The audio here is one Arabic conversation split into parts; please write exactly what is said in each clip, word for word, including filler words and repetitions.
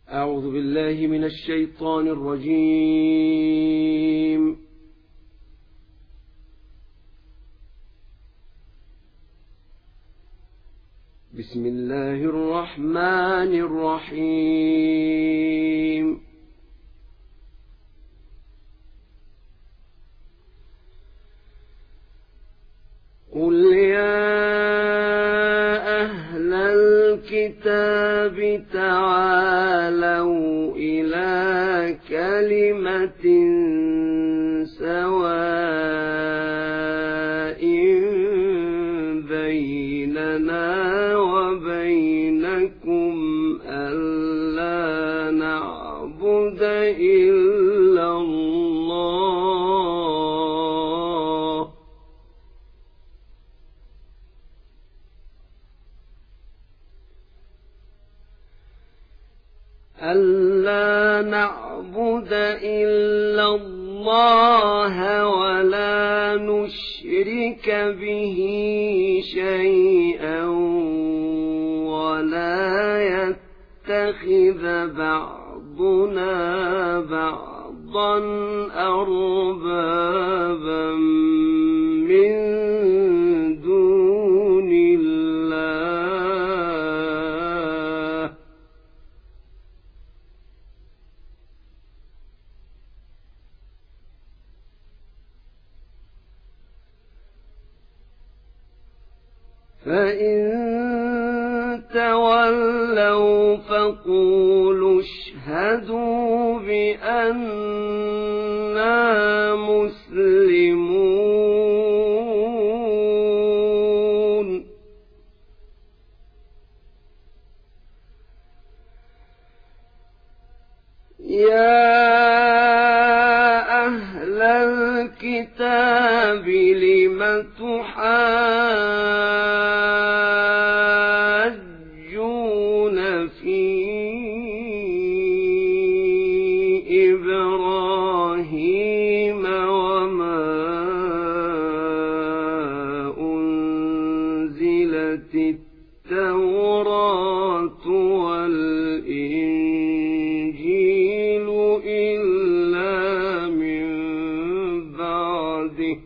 أعوذ بالله من الشيطان الرجيم. بسم الله الرحمن الرحيم. قل يا أهل الكتاب تعالوا إلى كلمة سواء بيننا وبينكم ألا نعبد إلا الله ألا نعبد إلا الله ولا نشرك به شيئا ولا يتخذ بعضنا بعضا أربابا من دون الله فإن تولوا فقولوا اشهدوا بأننا مسلمون. يا أهل الكتاب لم تحاجون في إبراهيم وما أنزلت التوراة والإنجيل إلا من بعده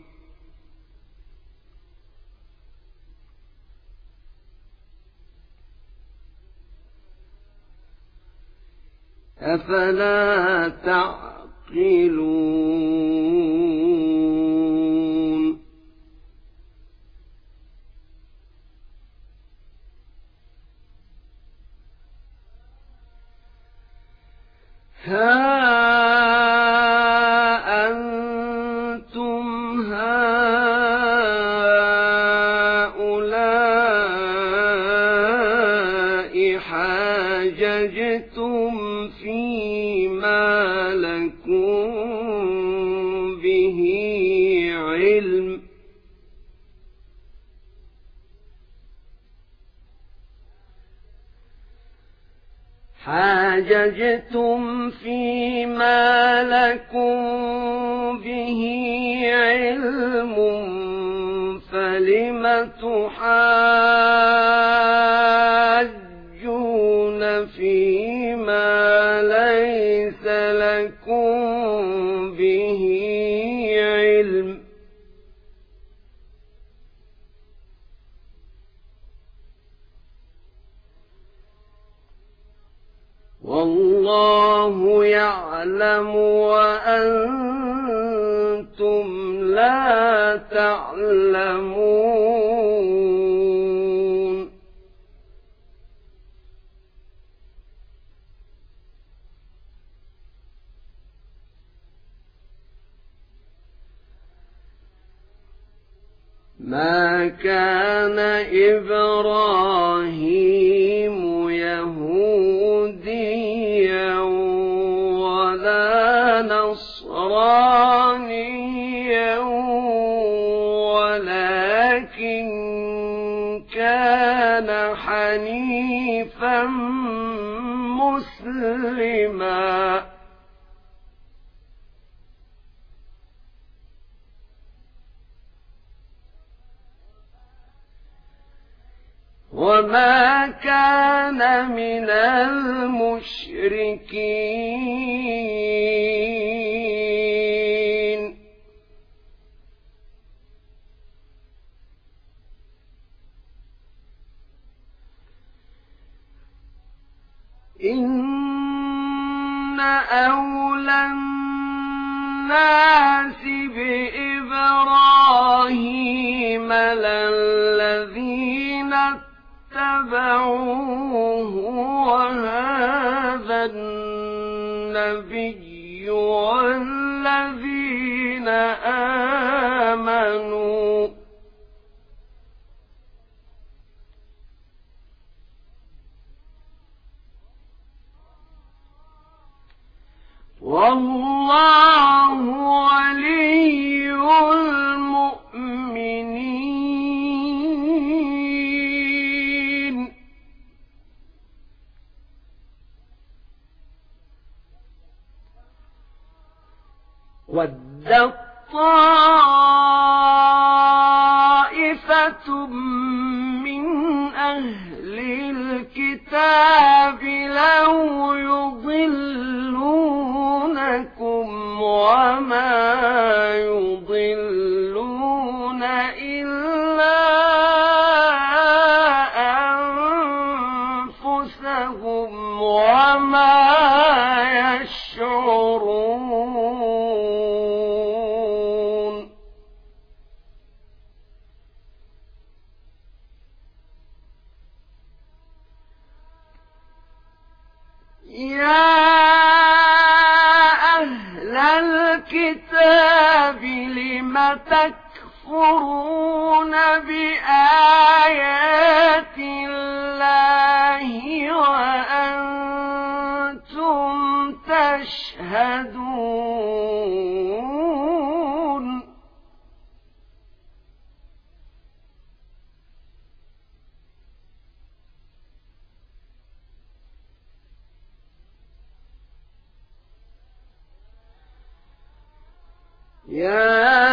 أفلا تعقلون. ها أنتم هؤلاء حاججتم فيما لكم به علم حاججتم فيما لكم به علم فلم تحاجون فيما ليس لكم به علم والله يعلم وأنتم لا تعلمون. ما كان إبراهيم يهوديا ولا نصرانيا ولكن كان حنيفا مسلما وما كان من المشركين إن أولى الناس بإبراهيم للذين اتبعوه وهذا النبي والذين آمنوا والله ولي المؤمنين ودت طائفة من أهل الكتاب لو يضلونكم وما يضلون إلا أنفسهم وما يشعرون يا أهل الكتاب لم تكفرون بآيات الله وأنتم تشهدون يا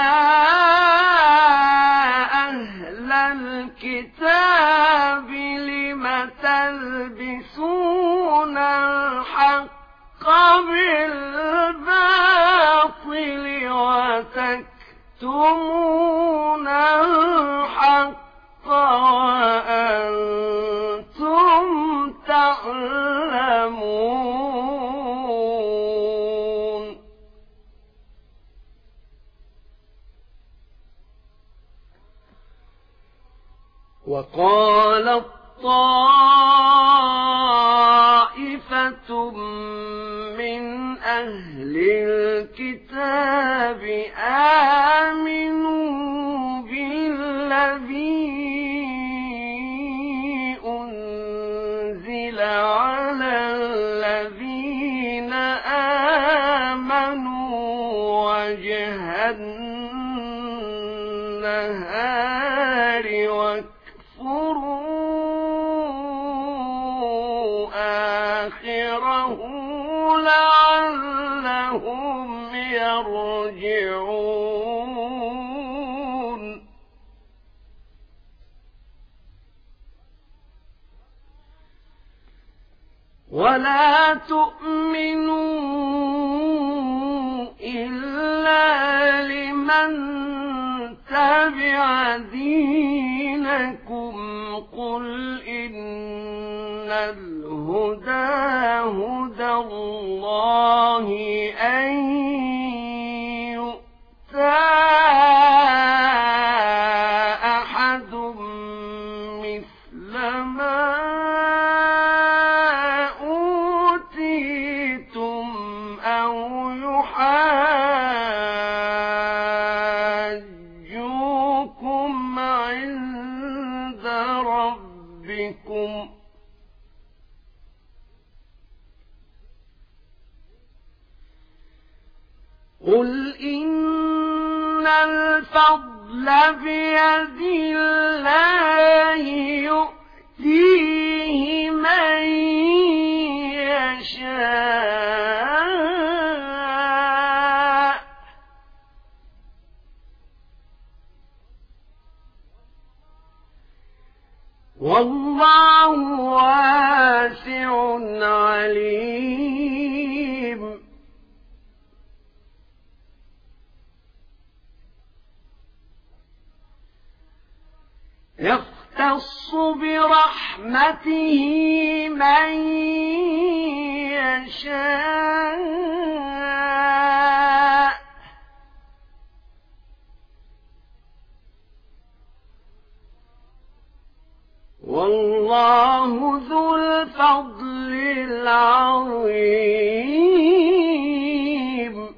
أهل الكتاب لم تلبسون الحق بالباطل وتكتمون الحق وأنتم تعلمون وقالت طائفة من أهل الكتاب آمنوا بالذي أنزل على الذين آمنوا وجه النهار واكفروا آخره لعلهم يرجعون ولا تؤمنوا إلا لمن تبع دينكم قل إن الهدى هدى الله أن يؤتى أحد مثل ما أوتيتم أو يحاجوكم عند ربكم قل إن الفضل بيد الله يؤتيه من يشاء والله واسع عليم يختص برحمته من يشاء والله ذو الفضل العظيم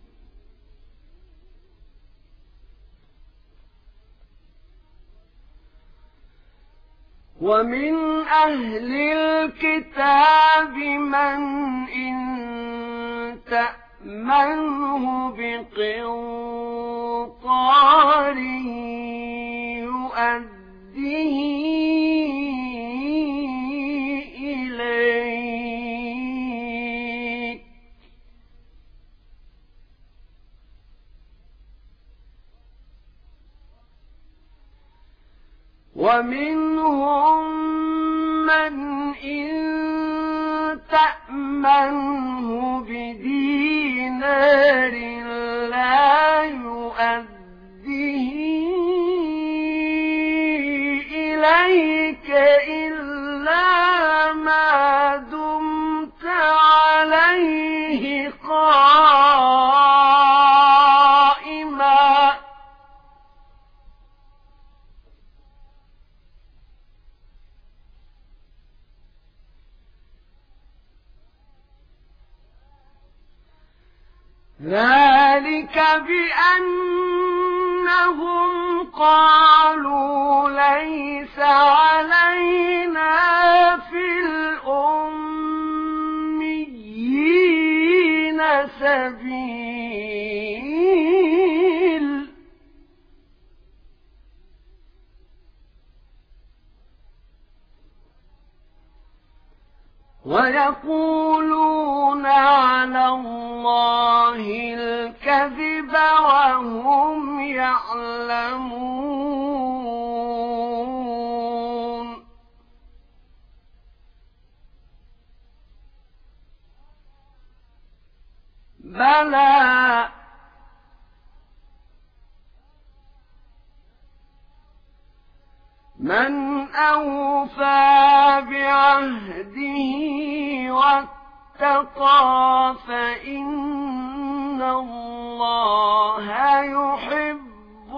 ومن أهل الكتاب من إن تأمنه بقنطار يؤديه إليك ومنهم من إن تأمنه بدينار لا يؤديه إليك إلا ما دمت عليه قائما ذلك بأنهم قالوا ليس علينا في الأميين سبيل ويقولون على الله الكذب وهم يعلمون بلى من أوفى بعهده واتقى فإن الله يحب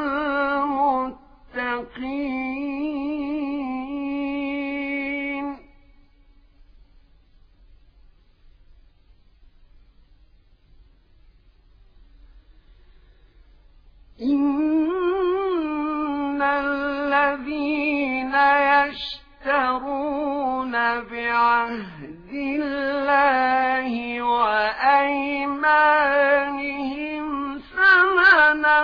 المتقين إن الذين يشترون بعهد الله وأيمانهم ثمنا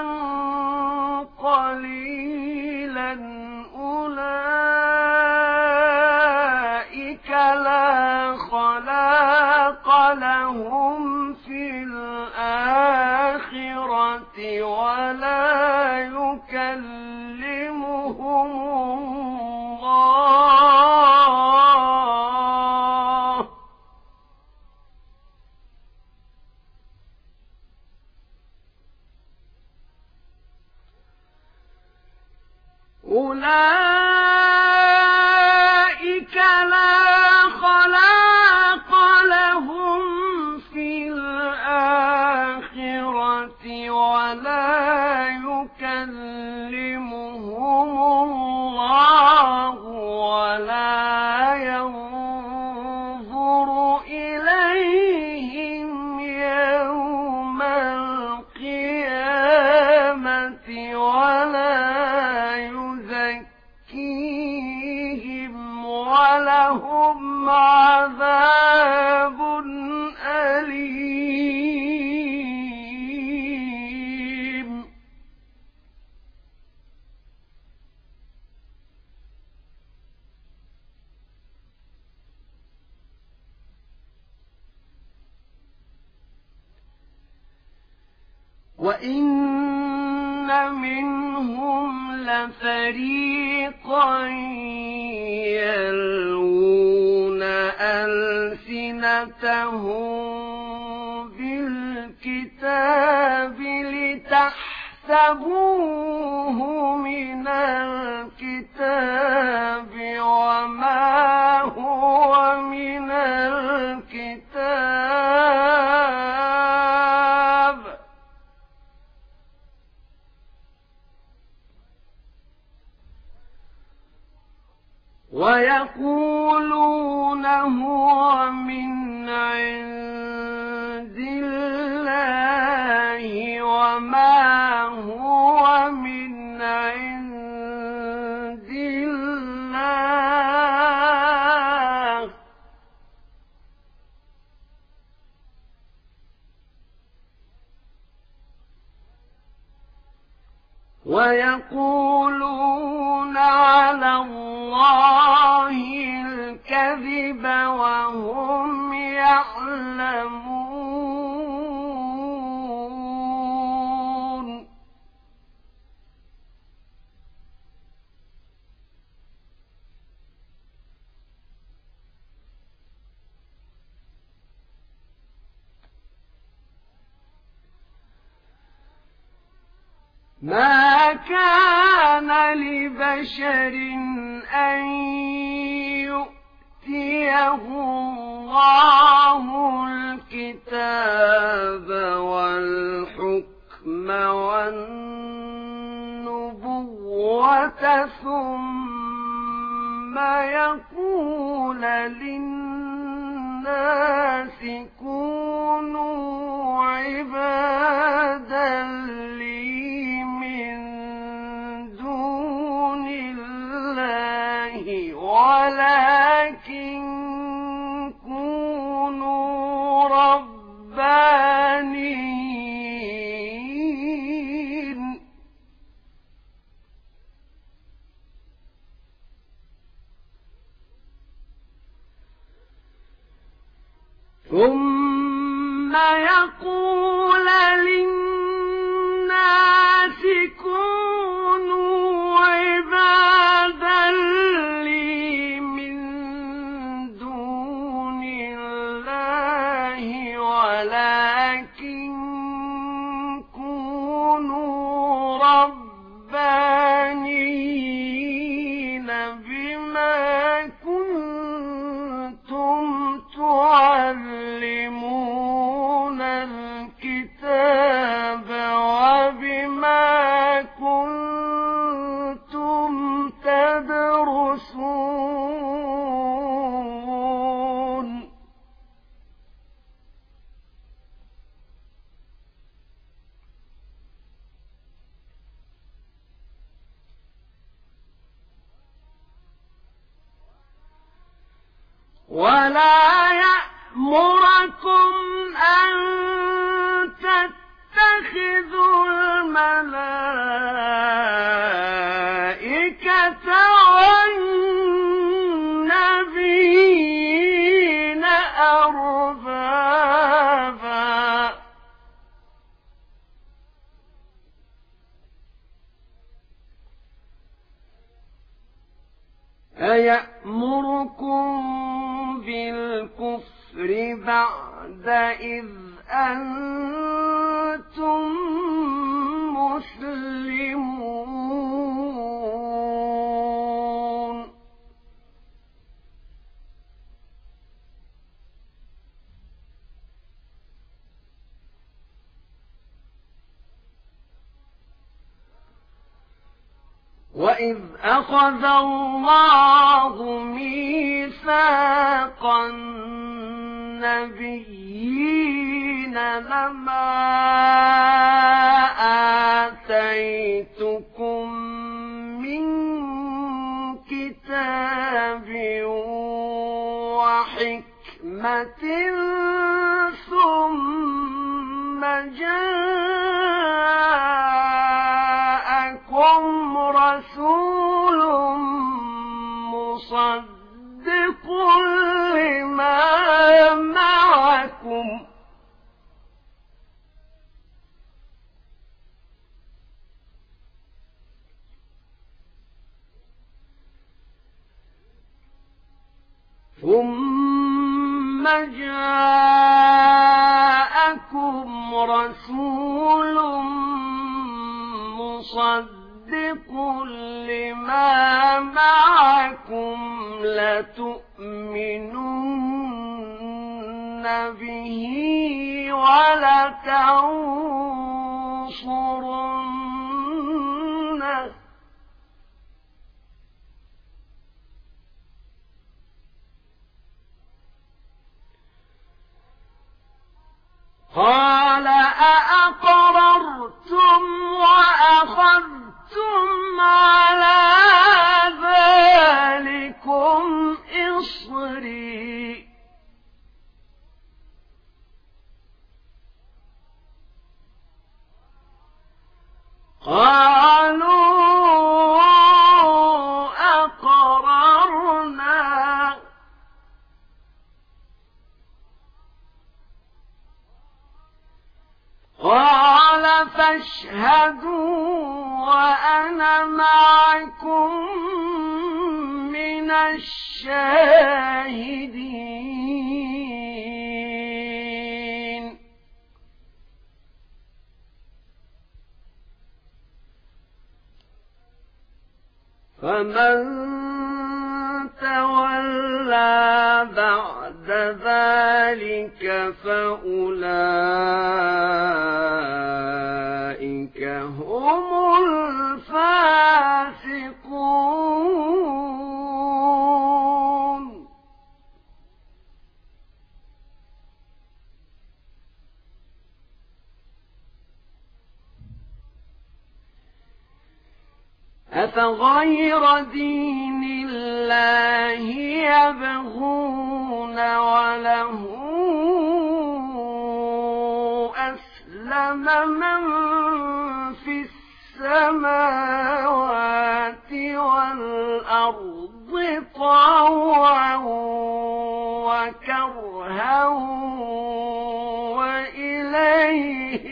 قليلا أولئك لا خلاق لهم في الآخرة ولا يكلمهم الله أولئك لا خلاق لهم في الآخرة ولا يكلمهم الله ولا ينظر إليهم يوم القيامة ولا يزكيهم ولهم عذاب أليم وإن منهم ترى فريقا يلوون ألسنتهم بالكتاب لتحسبوه من الكتاب وما هو من الكتاب ويقولون هو من عند الله وما هو من عند الله ويقولون على الله الكذب وهم يعلمون ما كان لبشر أن يؤتيه الله الكتاب والحكم والنبوة ثم يقول للناس كونوا عبادا لي ولكن كونوا ربانيين ثم يقول للناس كونوا عبادا لي من دون الله ولكن كونوا ربانيين بما كنتم تعلمون الكتاب وبما كنتم تدرسون ولا يأمركم أن تتخذوا الملائكة والنبيين أربابا أيأمركم بالكفر بعد إذ أنتم مسلمون وإذ أخذ الله ميثاق النبيين لما آتيتكم من كتاب وحكمة ثم جاءكم رسول مصدق لما معكم ثم جاءكم رسول مصدق لما معكم لتؤمنن به ولتنصرنه قال أأقررتم وأخذتم على ذلكم إصري قالوا أقررنا قال فاشهدوا وأنا معكم من الشاهدين فمن تولى بعد ذلك فأولئك هم الفاسقون أفغير دين الله يبغون وله أسلم من في السماوات والأرض طوعا وكرها وإليه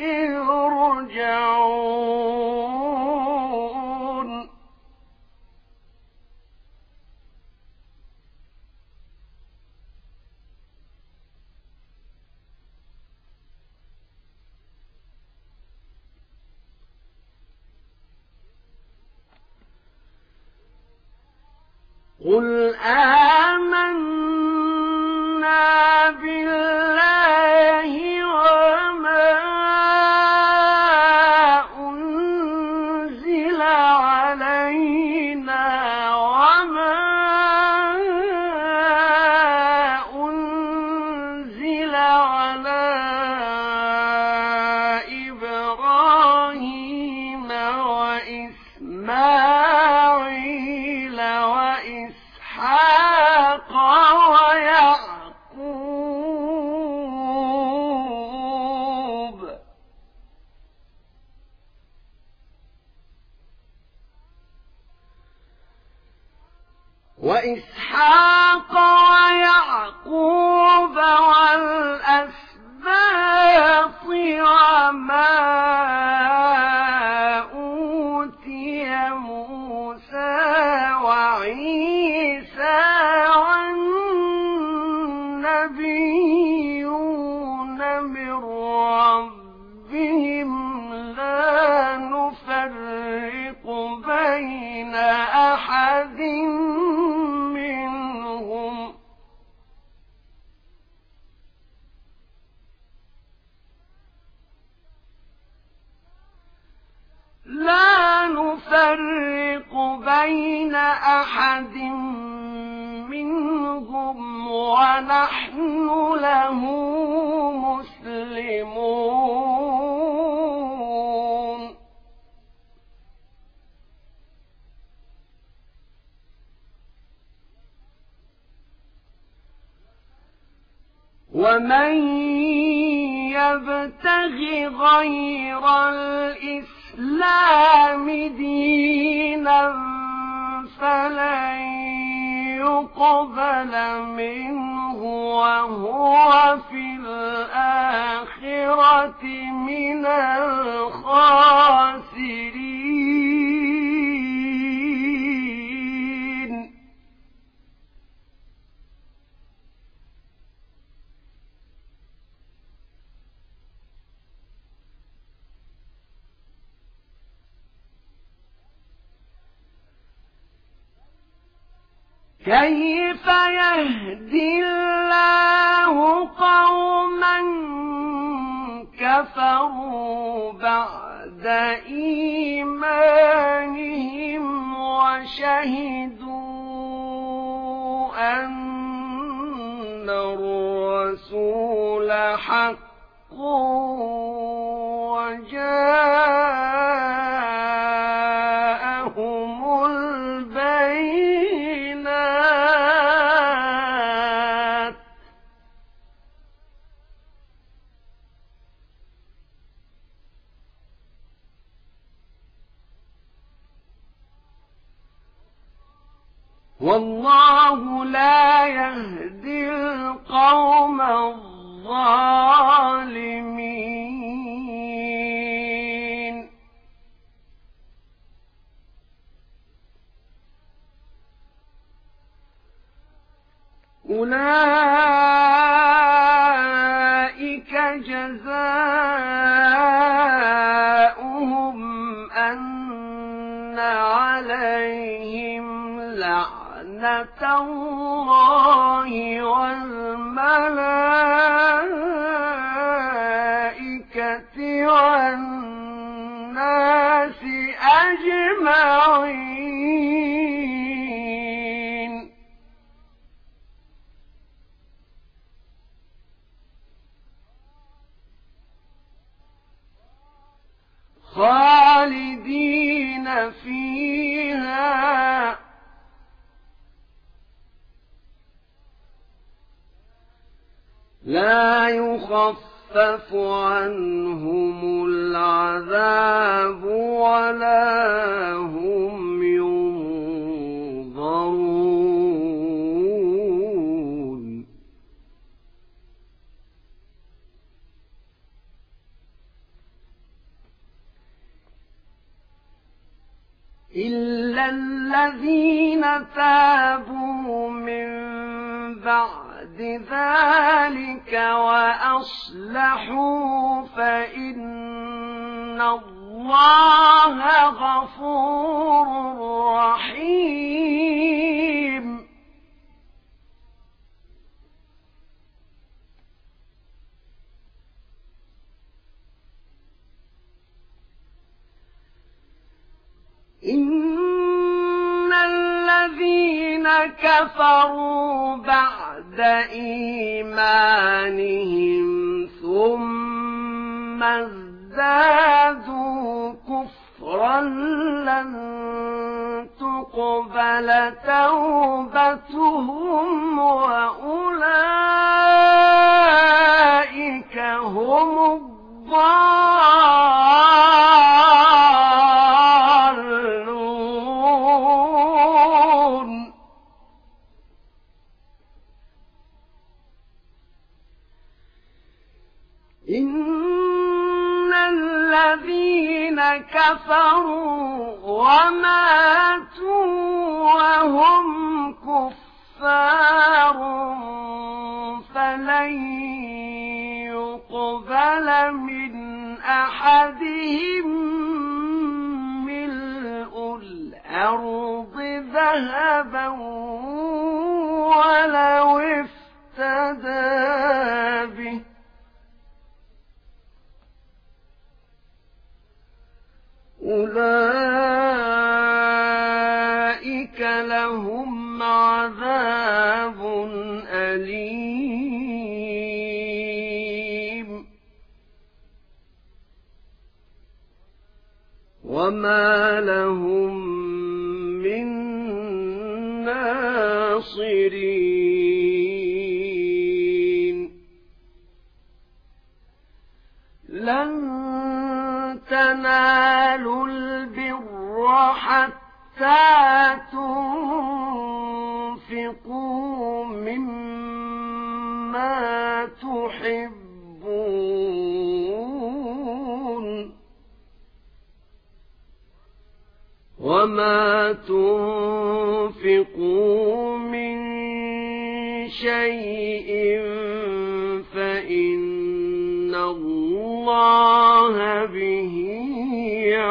يرجعون قل آمنا بالله وما أنزل علينا وما أنزل على إبراهيم وإسماعيل وإسحاق ويعقوب وإسحاق ويعقوب والأسباط وما أوتي موسى وعيسى والنبيون من ربهم لا نفرق بين أحد منهم لا نفرق بين أحد منهم ونحن له مسلمون ومن يبتغ غير الإسلام دينا فلن يقبل منه وهو في الآخرة من الخاسرين. كيف يهدي الله قوما كفروا بعد إيمانهم وشهدوا أن الرسول حق وجاءهم البينات والله لا يهدي القوم الظالمين أولئك جزاؤهم أن عليهم لعنة الله والملائكة والناس أجمعين خالدين فيها لا يخفف عنهم العذاب ولا هم ينظرون إلا الذين تابوا من بعد ذلك وأصلحوا فإن الله غفور رحيم إن الذين كفروا بعد إيمانهم ثم ازدادوا كفرا لن تقبل توبتهم وأولئك هم الضالون إن الذين كفروا وماتوا وهم كفار فلن يقبل من أحدهم ملء الأرض ذهبا ولو افتدى به أولئك لهم عذاب أليم وما لهم من ناصرين لن تنالوا البر حتى تنفقوا مما تحبون وما تنفقوا من شيء فإن الله به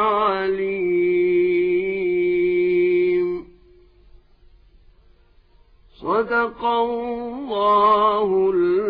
عليم صدق الله